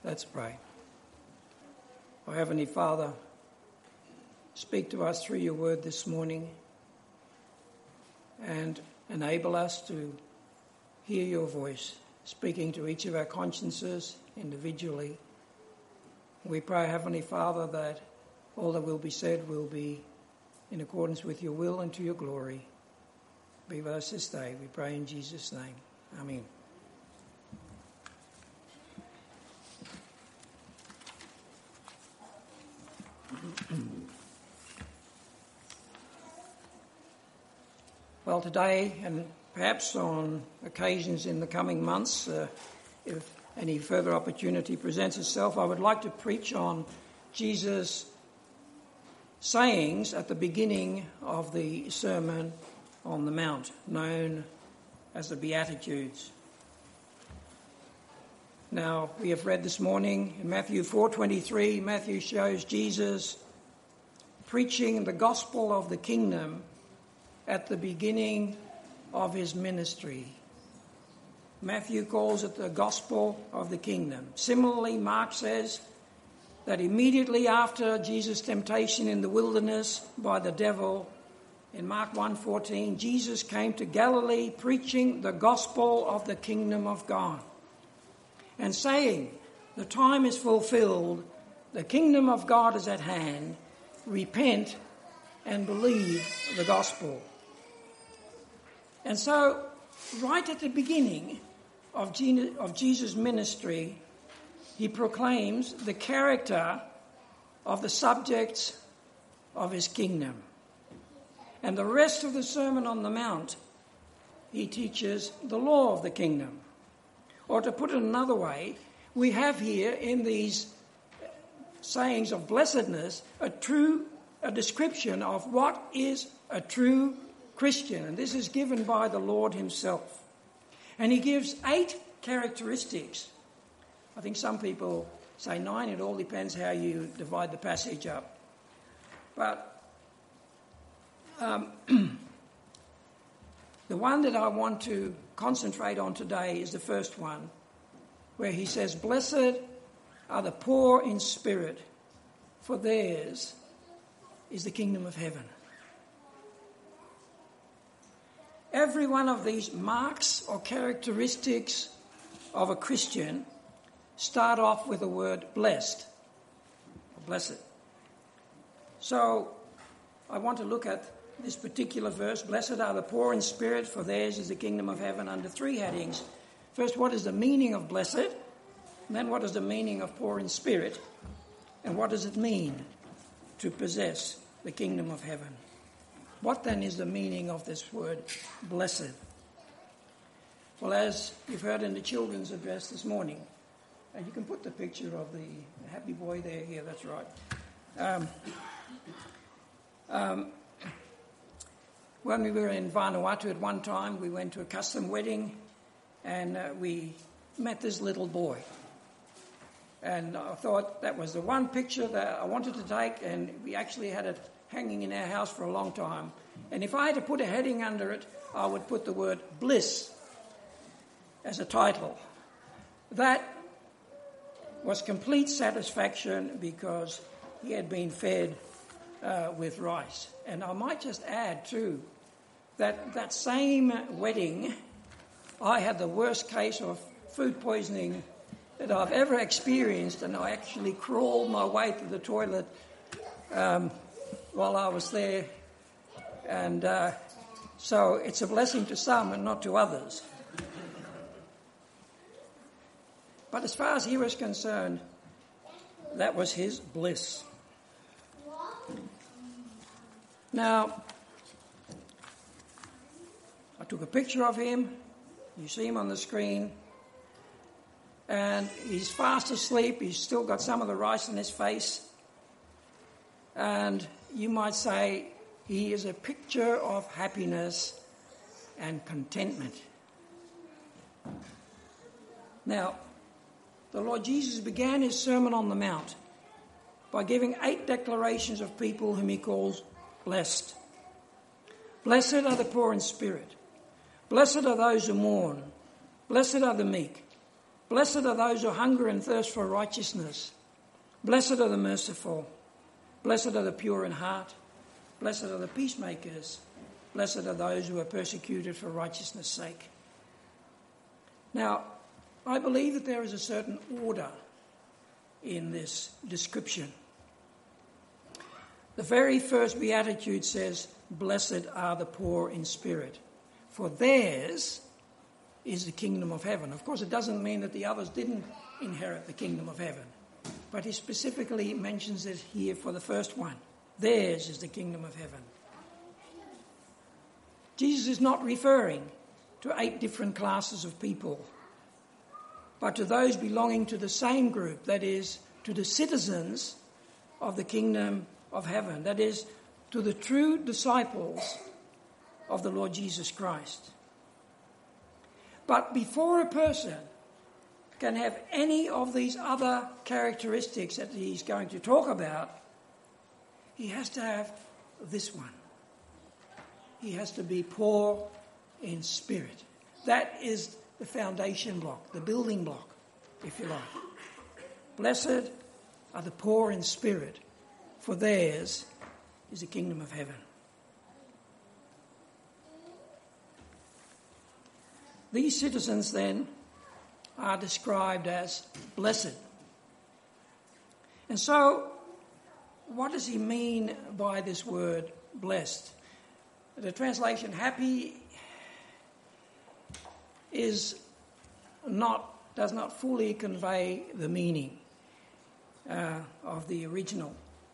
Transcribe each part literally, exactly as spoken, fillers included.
Let's pray. Our Heavenly Father, speak to us through your word this morning and enable us to hear your voice speaking to each of our consciences individually. We pray, Heavenly Father, that all that will be said will be in accordance with your will and to your glory. Be with us this day, we pray in Jesus' name. Amen. Well, today, and perhaps on occasions in the coming months, uh, if any further opportunity presents itself, I would like to preach on Jesus' sayings at the beginning of the Sermon on the Mount, known as the Beatitudes. Now, we have read this morning in Matthew four twenty-three, Matthew shows Jesus preaching the gospel of the kingdom at the beginning of his ministry. Matthew calls it the gospel of the kingdom. Similarly, Mark says that immediately after Jesus' temptation in the wilderness by the devil, in Mark one fourteen, Jesus came to Galilee preaching the gospel of the kingdom of God and saying, the time is fulfilled, the kingdom of God is at hand, repent and believe the gospel. And so, right at the beginning of Jesus' ministry, he proclaims the character of the subjects of his kingdom. And the rest of the Sermon on the Mount, he teaches the law of the kingdom. Or to put it another way, we have here in these sayings of blessedness a true a description of what is a true Christian. And this is given by the Lord himself. And he gives eight characteristics. I think some people say nine. It all depends how you divide the passage up. But um, the one that I want to concentrate on today is the first one, where he says, blessed are the poor in spirit, for theirs is the kingdom of heaven. Every one of these marks or characteristics of a Christian start off with the word blessed, or blessed. So I want to look at this particular verse, blessed are the poor in spirit, for theirs is the kingdom of heaven, under three headings. First, what is the meaning of blessed? And then what is the meaning of poor in spirit? And what does it mean to possess the kingdom of heaven? What then is the meaning of this word, blessed? Well, as you've heard in the children's address this morning, and you can put the picture of the happy boy there. Yeah, that's right. Um, um, when we were in Vanuatu at one time, we went to a custom wedding, and uh, we met this little boy. And I thought that was the one picture that I wanted to take, and we actually had it hanging in our house for a long time. And if I had to put a heading under it, I would put the word bliss as a title. That was complete satisfaction because he had been fed uh, with rice. And I might just add too, that that same wedding, I had the worst case of food poisoning that I've ever experienced, and I actually crawled my way to the toilet um, while I was there. And uh, so it's a blessing to some and not to others. But as far as he was concerned, that was his bliss. Now, I took a picture of him. You see him on the screen. And he's fast asleep. He's still got some of the rice in his face. And you might say he is a picture of happiness and contentment. Now, the Lord Jesus began his Sermon on the Mount by giving eight declarations of people whom he calls blessed. Blessed are the poor in spirit. Blessed are those who mourn. Blessed are the meek. Blessed are those who hunger and thirst for righteousness. Blessed are the merciful. Blessed are the pure in heart. Blessed are the peacemakers. Blessed are those who are persecuted for righteousness' sake. Now, I believe that there is a certain order in this description. The very first beatitude says, "Blessed are the poor in spirit, for theirs is the kingdom of heaven." Of course, it doesn't mean that the others didn't inherit the kingdom of heaven, but he specifically mentions it here for the first one. Theirs is the kingdom of heaven. Jesus is not referring to eight different classes of people, but to those belonging to the same group, that is, to the citizens of the kingdom of heaven, that is, to the true disciples of the Lord Jesus Christ. But before a person can have any of these other characteristics that he's going to talk about, he has to have this one. He has to be poor in spirit. That is the foundation block, the building block, if you like. Blessed are the poor in spirit, for theirs is the kingdom of heaven. These citizens then are described as blessed. And so, what does he mean by this word blessed? The translation happy is not, does not fully convey the meaning uh, of the original.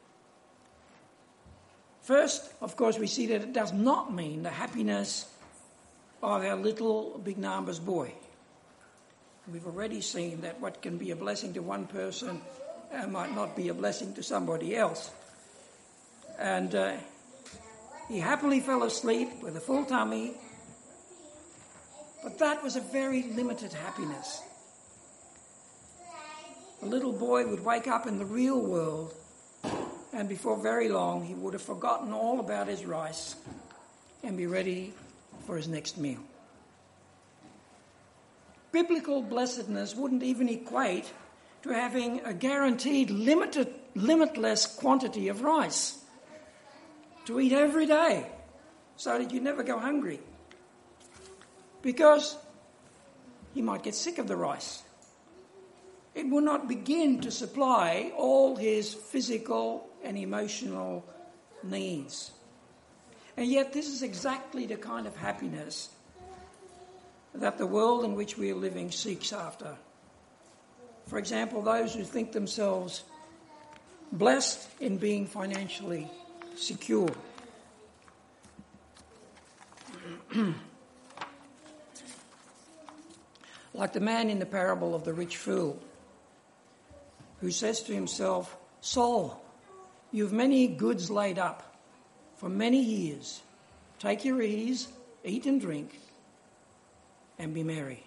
First, of course, we see that it does not mean the happiness of our little Big Numbers boy. We've already seen that what can be a blessing to one person uh, might not be a blessing to somebody else. And uh, he happily fell asleep with a full tummy, but that was a very limited happiness. The little boy would wake up in the real world, and before very long he would have forgotten all about his rice and be ready for his next meal. Biblical blessedness wouldn't even equate to having a guaranteed limited, limitless quantity of rice to eat every day so that you never go hungry, because he might get sick of the rice. It will not begin to supply all his physical and emotional needs. And yet this is exactly the kind of happiness that the world in which we are living seeks after. For example, those who think themselves blessed in being financially secure. Like the man in the parable of the rich fool, who says to himself, "Soul, you've many goods laid up for many years. Take your ease, eat and drink, and be merry."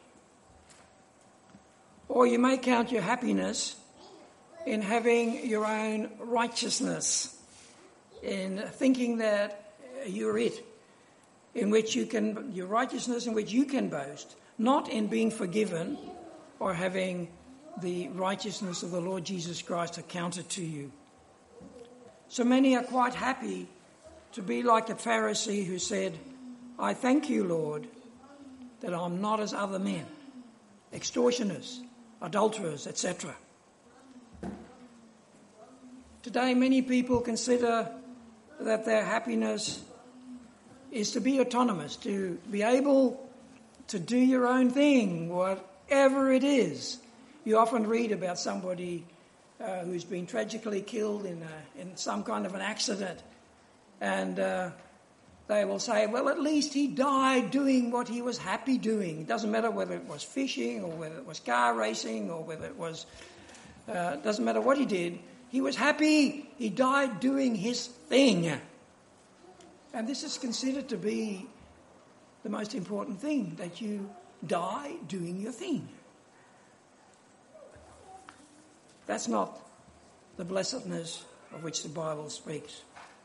Or you may count your happiness in having your own righteousness, in thinking that you're it, in which you can, your righteousness in which you can boast, not in being forgiven or having the righteousness of the Lord Jesus Christ accounted to you. So many are quite happy to be like the Pharisee who said, "I thank you, Lord, that I'm not as other men, extortioners, adulterers, et cetera" Today, many people consider that their happiness is to be autonomous, to be able to do your own thing, whatever it is. You often read about somebody uh, who's been tragically killed in, a, in some kind of an accident, and uh, they will say, well, at least he died doing what he was happy doing. It doesn't matter whether it was fishing or whether it was car racing or whether it was, uh, doesn't matter what he did. He was happy. He died doing his thing. And this is considered to be the most important thing, that you die doing your thing. That's not the blessedness of which the Bible speaks.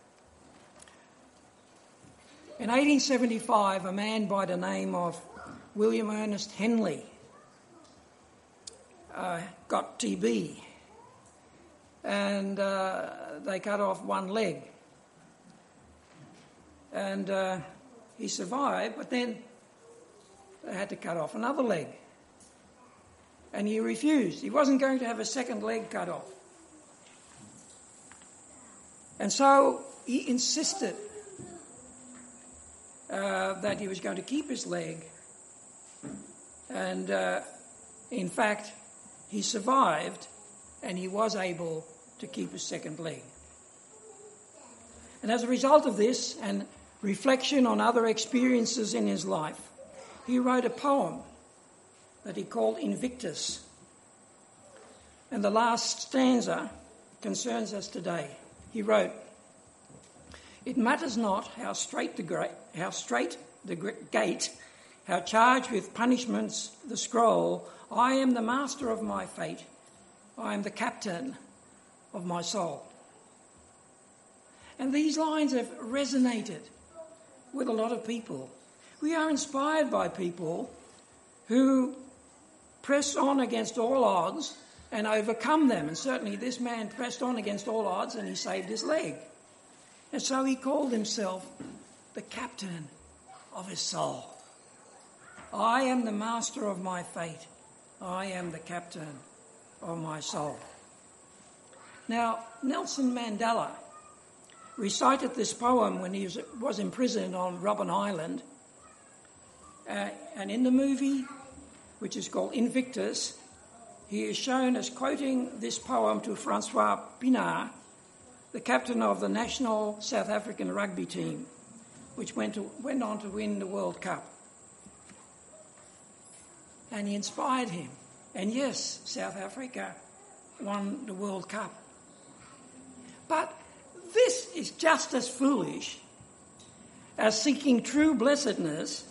In eighteen seventy-five, a man by the name of William Ernest Henley uh, got T B, and uh, they cut off one leg. And uh, he survived, but then they had to cut off another leg. And he refused. He wasn't going to have a second leg cut off. And so he insisted uh, that he was going to keep his leg. And uh, in fact, he survived and he was able to keep his second leg. And as a result of this and reflection on other experiences in his life, he wrote a poem that he called Invictus. And the last stanza concerns us today. He wrote, "It matters not how straight the, gra- how straight the gate, how charged with punishments the scroll, I am the master of my fate, I am the captain of my soul." And these lines have resonated with a lot of people. We are inspired by people who press on against all odds and overcome them. And certainly this man pressed on against all odds and he saved his leg. And so he called himself the captain of his soul. I am the master of my fate. I am the captain of my soul. Now, Nelson Mandela recited this poem when he was, was imprisoned on Robben Island. Uh, and in the movie, which is called Invictus, he is shown as quoting this poem to Francois Pienaar, the captain of the national South African rugby team, which went, to, went on to win the World Cup. And he inspired him. And yes, South Africa won the World Cup. But this is just as foolish as seeking true blessedness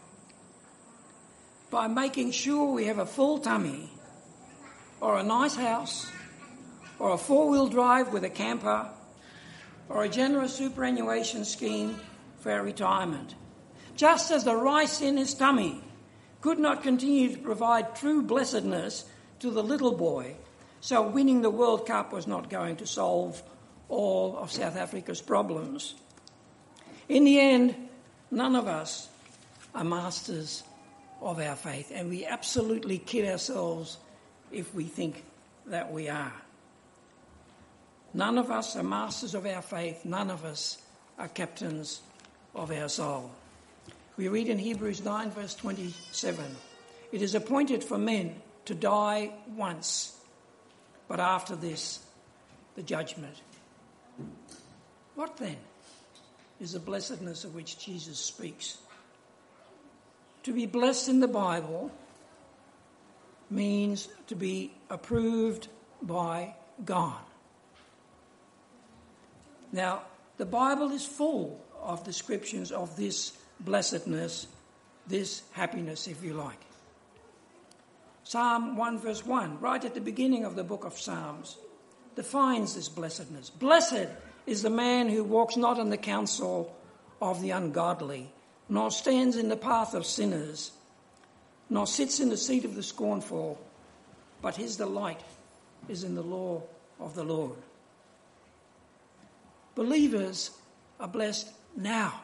by making sure we have a full tummy or a nice house or a four-wheel drive with a camper or a generous superannuation scheme for our retirement. Just as the rice in his tummy could not continue to provide true blessedness to the little boy, so winning the World Cup was not going to solve all of South Africa's problems. In the end, none of us are masters of our faith, and we absolutely kid ourselves if we think that we are. None of us are masters of our faith. None of us are captains of our soul. We read in Hebrews nine, verse twenty-seven, "It is appointed for men to die once, but after this, the judgment." What then is the blessedness of which Jesus speaks? To be blessed in the Bible means to be approved by God. Now, the Bible is full of descriptions of this blessedness, this happiness, if you like. Psalm one verse one, right at the beginning of the book of Psalms, defines this blessedness. Blessed is the man who walks not in the counsel of the ungodly, nor stands in the path of sinners, nor sits in the seat of the scornful, but his delight is in the law of the Lord. Believers are blessed now.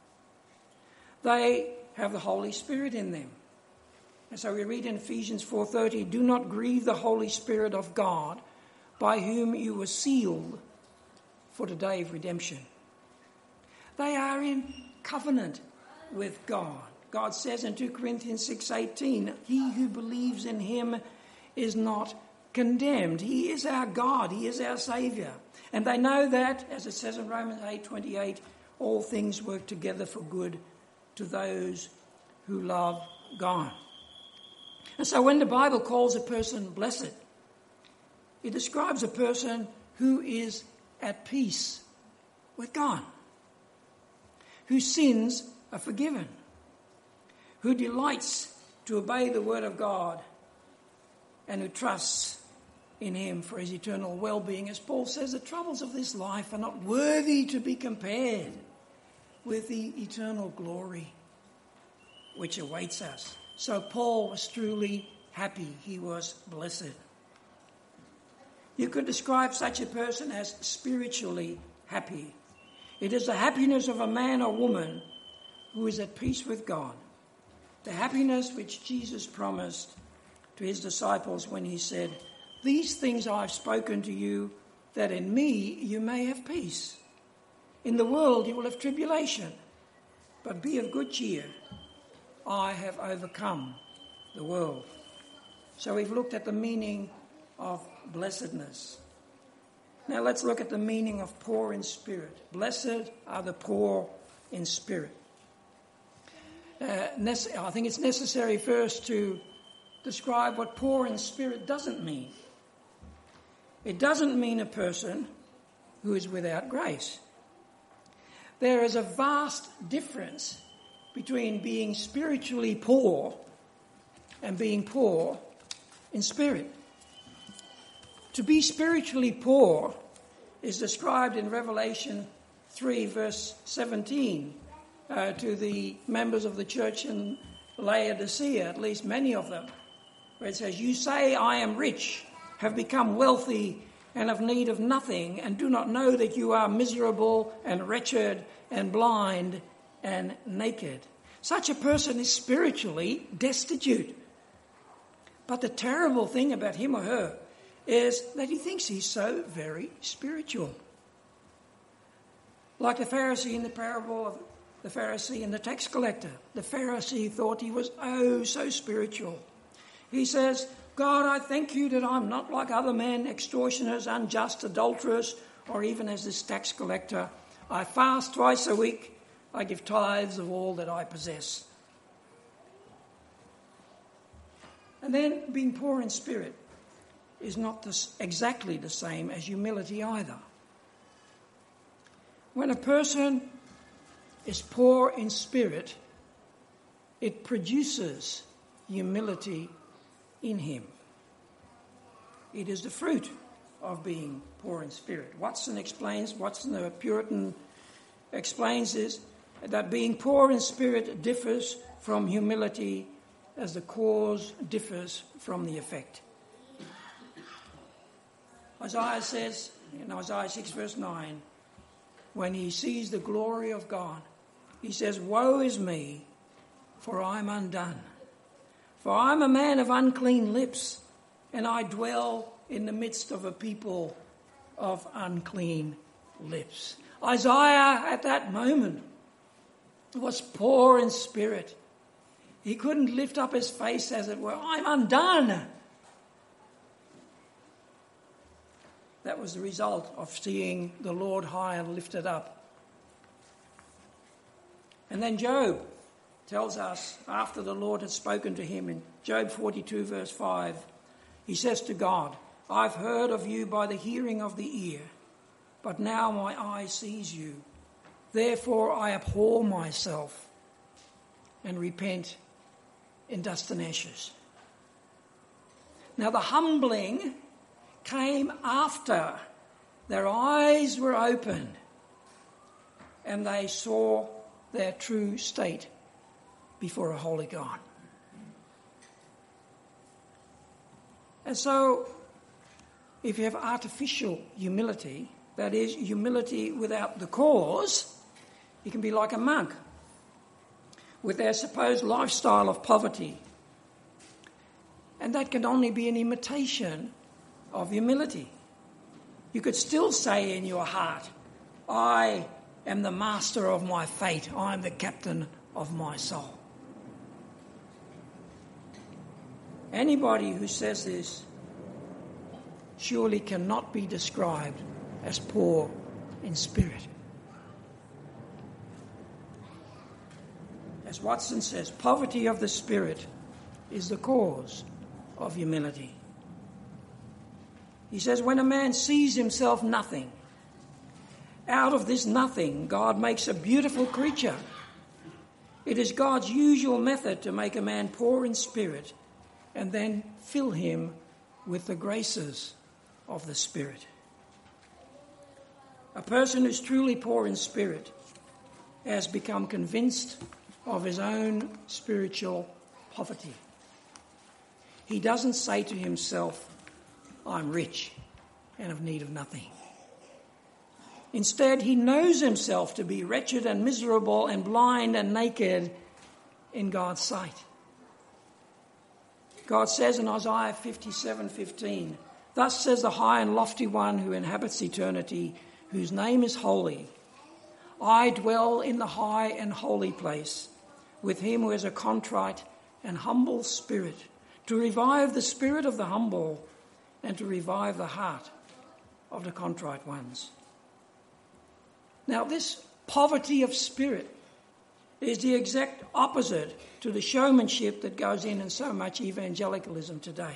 They have the Holy Spirit in them. And so we read in Ephesians four thirty, "Do not grieve the Holy Spirit of God, by whom you were sealed for the day of redemption." They are in covenant with God. God says in two Corinthians six eighteen, "He who believes in him is not condemned." He is our God. He is our Saviour. And they know that, as it says in Romans eight twenty-eight, all things work together for good to those who love God. And so when the Bible calls a person blessed, it describes a person who is at peace with God, whose sins are forgiven, who delights to obey the word of God, and who trusts in him for his eternal well-being. As Paul says, the troubles of this life are not worthy to be compared with the eternal glory which awaits us. So Paul was truly happy. He was blessed. You could describe such a person as spiritually happy. It is the happiness of a man or woman who is at peace with God. The happiness which Jesus promised to his disciples when he said, "These things I have spoken to you, that in me you may have peace. In the world you will have tribulation, but be of good cheer. I have overcome the world." So we've looked at the meaning of blessedness. Now let's look at the meaning of poor in spirit. Blessed are the poor in spirit. Uh, nece- I think it's necessary first to describe what poor in spirit doesn't mean. It doesn't mean a person who is without grace. There is a vast difference between being spiritually poor and being poor in spirit. To be spiritually poor is described in Revelation three, verse seventeen, uh, to the members of the church in Laodicea, at least many of them, where it says, "You say, I am rich, have become wealthy, and have need of nothing, and do not know that you are miserable and wretched and blind and naked." Such a person is spiritually destitute. But the terrible thing about him or her is that he thinks he's so very spiritual. Like the Pharisee in the parable of the Pharisee and the tax collector. The Pharisee thought he was oh so spiritual. He says, "God, I thank you that I'm not like other men, extortioners, unjust, adulterers, or even as this tax collector. I fast twice a week. I give tithes of all that I possess." And then being poor in spirit is not this, exactly the same as humility either. When a person is poor in spirit, it produces humility in him. It is the fruit of being poor in spirit. Watson explains, Watson the Puritan explains this, that being poor in spirit differs from humility as the cause differs from the effect. Isaiah says in Isaiah six verse nine, when he sees the glory of God, he says, "Woe is me, for I am undone. For I am a man of unclean lips, and I dwell in the midst of a people of unclean lips." Isaiah at that moment was poor in spirit. He couldn't lift up his face, as it were. "I'm undone." That was the result of seeing the Lord high and lifted up. And then Job tells us, after the Lord had spoken to him in Job forty-two verse five, he says to God, "I've heard of you by the hearing of the ear, but now my eye sees you. Therefore I abhor myself and repent in dust and ashes." Now the humbling came after their eyes were opened and they saw their true state before a holy God. And so, if you have artificial humility, that is, humility without the cause, you can be like a monk with their supposed lifestyle of poverty. And that can only be an imitation of humility. You could still say in your heart, "I am the master of my fate. I am the captain of my soul." Anybody who says this surely cannot be described as poor in spirit. As Watson says, poverty of the spirit is the cause of humility. He says, when a man sees himself nothing, out of this nothing, God makes a beautiful creature. It is God's usual method to make a man poor in spirit and then fill him with the graces of the Spirit. A person who's truly poor in spirit has become convinced of his own spiritual poverty. he doesn't say to himself, I'm rich and have need of nothing. Instead, he knows himself to be wretched and miserable and blind and naked in God's sight. God says in Isaiah fifty-seven fifteen, thus says the high and lofty one who inhabits eternity, whose name is holy. I dwell in the high and holy place with him who has a contrite and humble spirit, to revive the spirit of the humble and to revive the heart of the contrite ones. Now, this poverty of spirit is the exact opposite to the showmanship that goes in in so much evangelicalism today.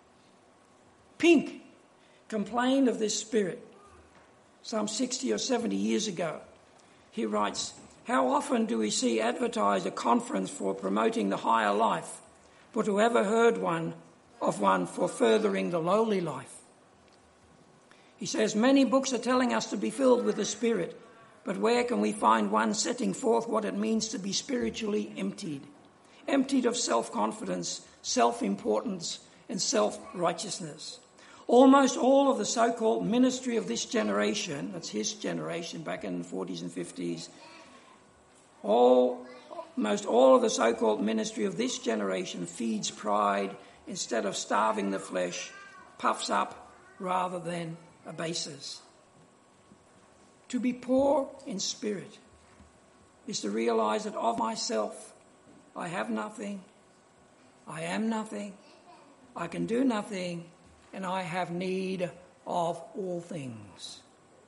Pink complained of this spirit some sixty or seventy years ago. He writes, how often do we see advertised a conference for promoting the higher life, but who ever heard one of one for furthering the lowly life? He says, many books are telling us to be filled with the Spirit, but where can we find one setting forth what it means to be spiritually emptied? Emptied of self-confidence, self-importance, and self-righteousness. Almost all of the so-called ministry of this generation, that's his generation back in the forties and fifties, all, most all of the so-called ministry of this generation feeds pride instead of starving the flesh, puffs up rather than abases. To be poor in spirit is to realize that of myself I have nothing, I am nothing, I can do nothing, and I have need of all things.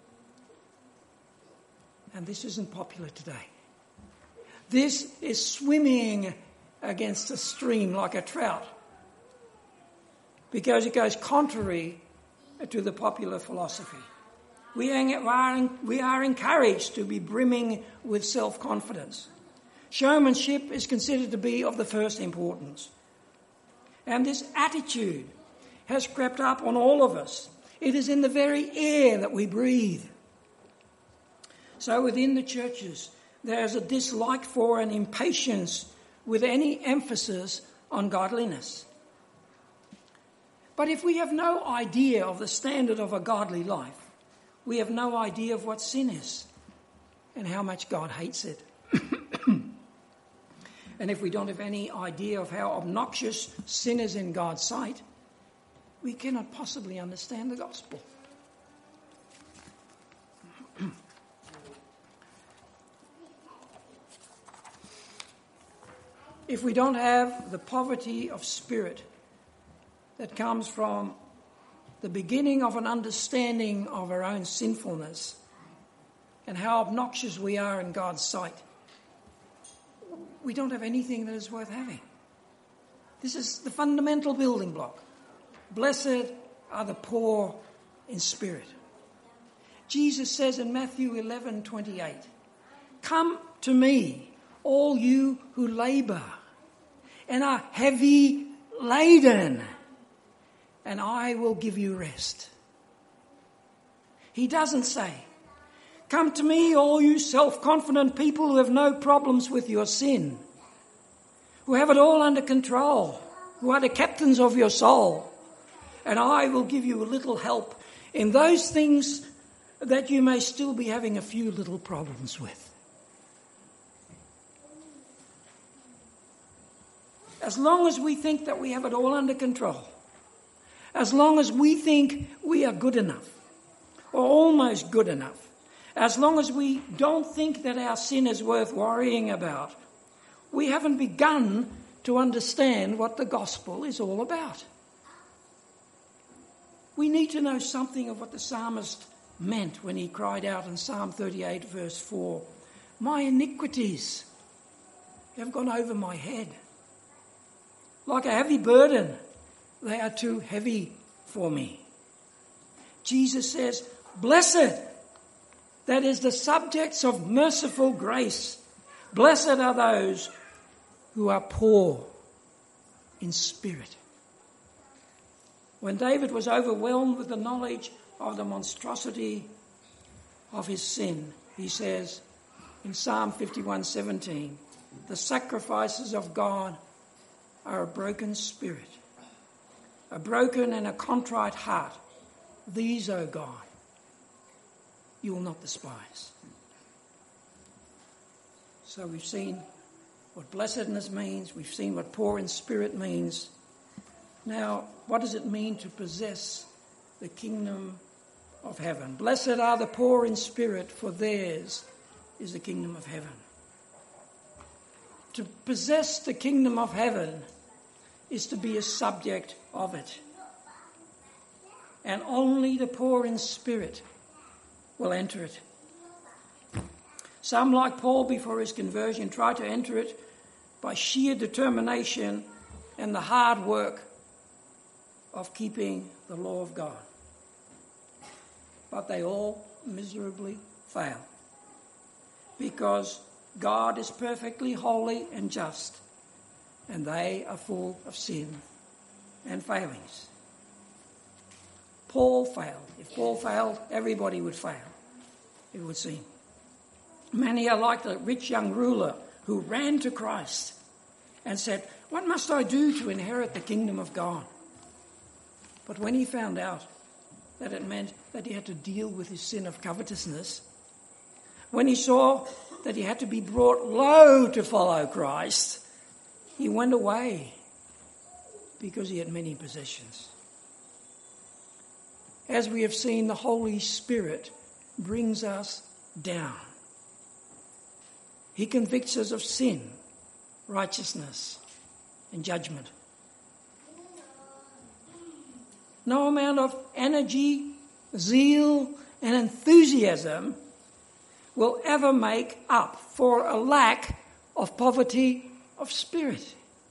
And this isn't popular today. This is swimming against a stream like a trout, because it goes contrary to the popular philosophy. We are, we are encouraged to be brimming with self-confidence. Showmanship is considered to be of the first importance. And this attitude has crept up on all of us. It is in the very air that we breathe. So within the churches, there is a dislike for and impatience with any emphasis on godliness. But if we have no idea of the standard of a godly life, we have no idea of what sin is and how much God hates it. And if we don't have any idea of how obnoxious sin is in God's sight, we cannot possibly understand the gospel. If we don't have the poverty of spirit that comes from the beginning of an understanding of our own sinfulness and how obnoxious we are in God's sight, we don't have anything that is worth having. This is the fundamental building block. Blessed are the poor in spirit. Jesus says in Matthew eleven twenty-eight, come to me, all you who labour and are heavy laden, and I will give you rest. He doesn't say, come to me, all you self-confident people who have no problems with your sin, who have it all under control, who are the captains of your soul, and I will give you a little help in those things that you may still be having a few little problems with. As long as we think that we have it all under control, as long as we think we are good enough, or almost good enough, as long as we don't think that our sin is worth worrying about, we haven't begun to understand what the gospel is all about. We need to know something of what the psalmist meant when he cried out in Psalm thirty-eight verse four, my iniquities have gone over my head. Like a heavy burden, they are too heavy for me. Jesus says, blessed, that is the subjects of merciful grace. Blessed are those who are poor in spirit. When David was overwhelmed with the knowledge of the monstrosity of his sin, he says in Psalm fifty-one seventeen, the sacrifices of God are a broken spirit a broken and a contrite heart. These, O God, you will not despise. So we've seen what blessedness means. We've seen what poor in spirit means. Now, what does it mean to possess the kingdom of heaven? Blessed are the poor in spirit, for theirs is the kingdom of heaven. To possess the kingdom of heaven is to be a subject of it. And only the poor in spirit will enter it. Some, like Paul before his conversion, try to enter it by sheer determination and the hard work of keeping the law of God. But they all miserably fail, because God is perfectly holy and just, and they are full of sin and failings. Paul failed. If Paul failed, everybody would fail, it would seem. Many are like the rich young ruler who ran to Christ and said, "What must I do to inherit the kingdom of God?" But when he found out that it meant that he had to deal with his sin of covetousness, when he saw that he had to be brought low to follow Christ, he went away because he had many possessions. As we have seen, the Holy Spirit brings us down. He convicts us of sin, righteousness, and judgment. No amount of energy, zeal, and enthusiasm will ever make up for a lack of poverty of spirit.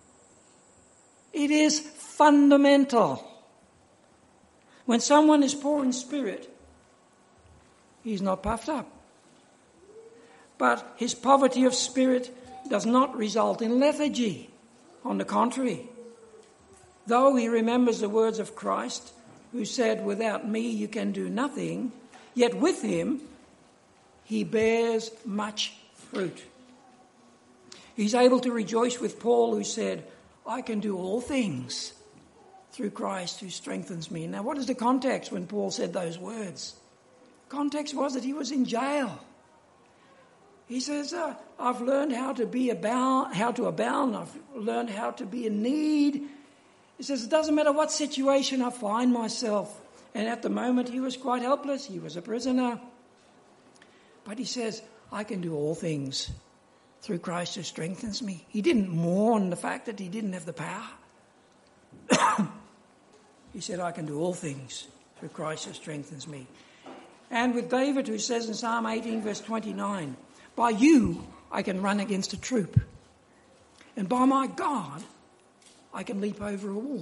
It is fundamental. When someone is poor in spirit, he's not puffed up. But his poverty of spirit does not result in lethargy. On the contrary, though he remembers the words of Christ, who said, "Without me you can do nothing," yet with him he bears much fruit. He's able to rejoice with Paul, who said, "I can do all things through Christ who strengthens me." Now, what is the context when Paul said those words? Context was that he was in jail. He says, uh, I've learned how to be abound, how to abound. I've learned how to be in need. He says, it doesn't matter what situation I find myself. And at the moment, he was quite helpless. He was a prisoner. But he says, I can do all things through Christ who strengthens me. He didn't mourn the fact that he didn't have the power. He said, I can do all things through Christ who strengthens me. And with David, who says in Psalm eighteen, verse twenty-nine, by you I can run against a troop, and by my God I can leap over a wall.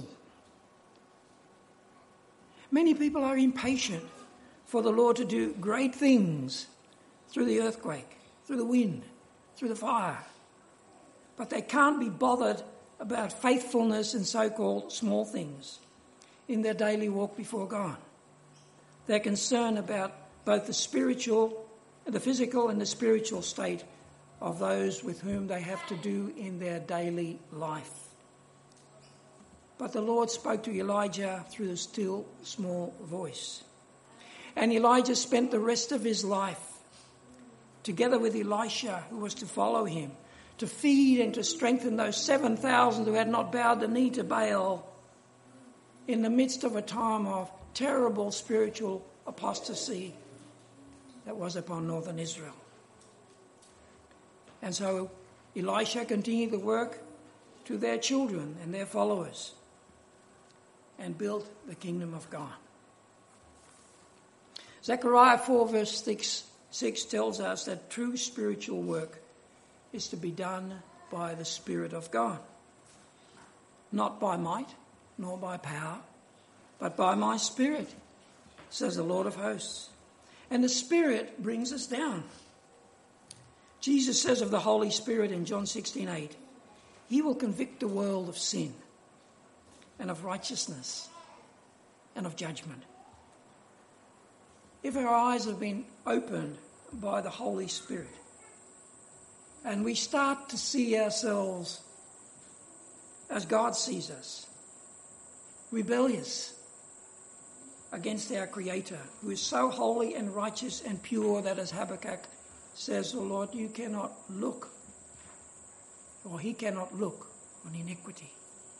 Many people are impatient for the Lord to do great things through the earthquake, through the wind, through the fire. But they can't be bothered about faithfulness in so-called small things in their daily walk before God. They're concerned about both the spiritual, the physical and the spiritual state of those with whom they have to do in their daily life. But the Lord spoke to Elijah through the still small voice. And Elijah spent the rest of his life together with Elisha, who was to follow him, to feed and to strengthen those seven thousand who had not bowed the knee to Baal in the midst of a time of terrible spiritual apostasy that was upon northern Israel. And so Elisha continued the work to their children and their followers and built the kingdom of God. Zechariah four verse six, six tells us that true spiritual work is to be done by the Spirit of God. Not by might, nor by power, but by my Spirit, says the Lord of hosts. And the Spirit brings us down. Jesus says of the Holy Spirit in John sixteen eight, he will convict the world of sin and of righteousness and of judgment. If our eyes have been opened by the Holy Spirit and we start to see ourselves as God sees us, rebellious against our Creator, who is so holy and righteous and pure that, as Habakkuk says, "Oh Lord, you cannot look, or he cannot look on iniquity."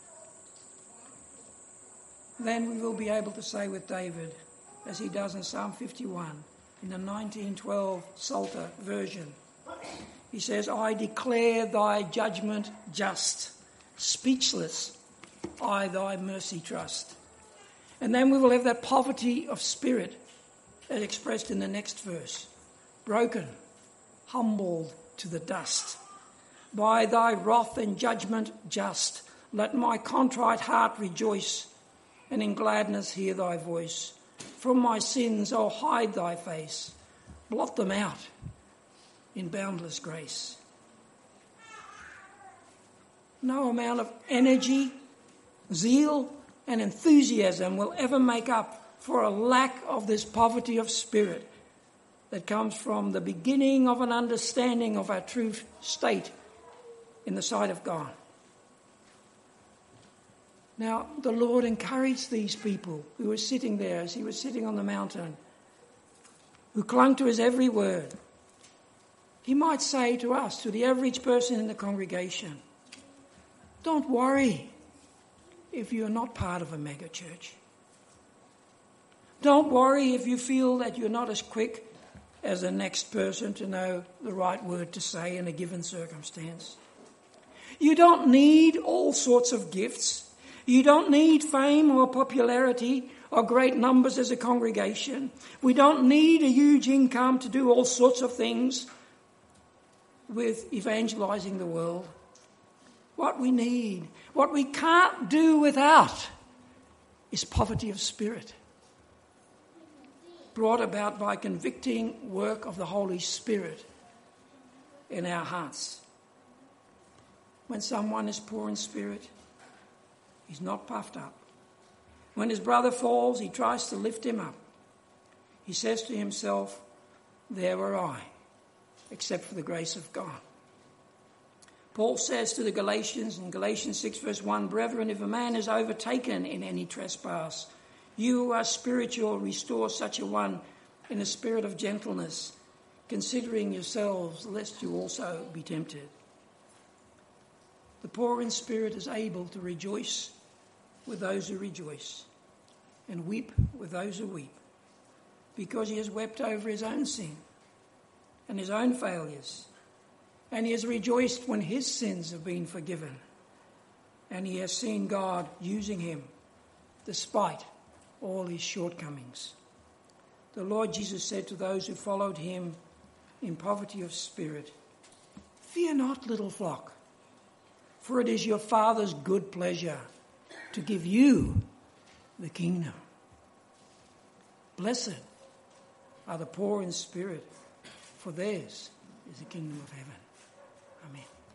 Then we will be able to say with David, as he does in Psalm fifty-one, in the nineteen twelve Psalter version, he says, "I declare thy judgment just, speechless, I thy mercy trust." And then we will have that poverty of spirit as expressed in the next verse. "Broken, humbled to the dust. By thy wrath and judgment just, let my contrite heart rejoice, and in gladness hear thy voice. From my sins, O hide thy face, blot them out in boundless grace." No amount of energy, zeal, and enthusiasm will ever make up for a lack of this poverty of spirit that comes from the beginning of an understanding of our true state in the sight of God. Now, the Lord encouraged these people who were sitting there as he was sitting on the mountain, who clung to his every word. He might say to us, to the average person in the congregation, don't worry if you're not part of a mega church. Don't worry if you feel that you're not as quick as the next person to know the right word to say in a given circumstance. You don't need all sorts of gifts. You don't need fame or popularity or great numbers as a congregation. We don't need a huge income to do all sorts of things with evangelizing the world. What we need, what we can't do without, is poverty of spirit, brought about by convicting work of the Holy Spirit in our hearts. When someone is poor in spirit, he's not puffed up. When his brother falls, he tries to lift him up. He says to himself, "There were I, except for the grace of God." Paul says to the Galatians in Galatians six verse one, "Brethren, if a man is overtaken in any trespass, you who are spiritual, restore such a one in a spirit of gentleness, considering yourselves, lest you also be tempted." The poor in spirit is able to rejoice with those who rejoice and weep with those who weep, because he has wept over his own sin and his own failures, and he has rejoiced when his sins have been forgiven, and he has seen God using him despite all his shortcomings. The Lord Jesus said to those who followed him in poverty of spirit, "Fear not, little flock, for it is your Father's good pleasure to give you the kingdom." Blessed are the poor in spirit, for theirs is the kingdom of heaven. Amen.